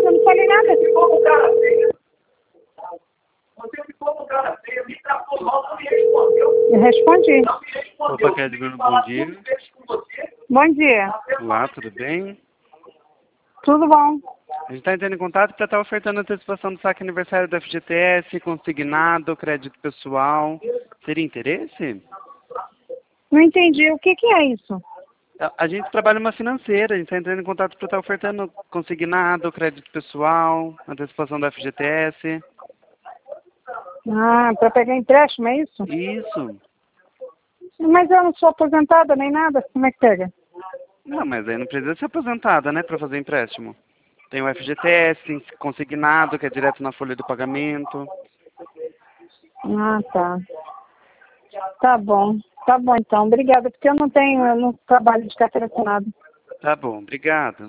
nada, não falei nada. Você ficou no cara feio, me tratou mal, não me respondeu. Eu respondi. Não me respondeu. Opa, Cadmiro, bom dia. Bom dia. Olá, tudo bem? Tudo bom? A gente está entrando em contato para estar ofertando a antecipação do saque aniversário da FGTS, consignado, crédito pessoal. Teria interesse? Não entendi. O que é isso? A gente trabalha uma financeira, a gente está entrando em contato para estar ofertando consignado, crédito pessoal, antecipação da FGTS. Ah, para pegar empréstimo, é isso? Isso. Mas eu não sou aposentada nem nada. Como é que pega? Não, mas aí não precisa ser aposentada, né, para fazer empréstimo. Tem o FGTS, tem consignado, que é direto na folha do pagamento. Ah, tá. Tá bom. Tá bom, então. Obrigada, porque eu não trabalho de carteira assinada. Tá bom, obrigado.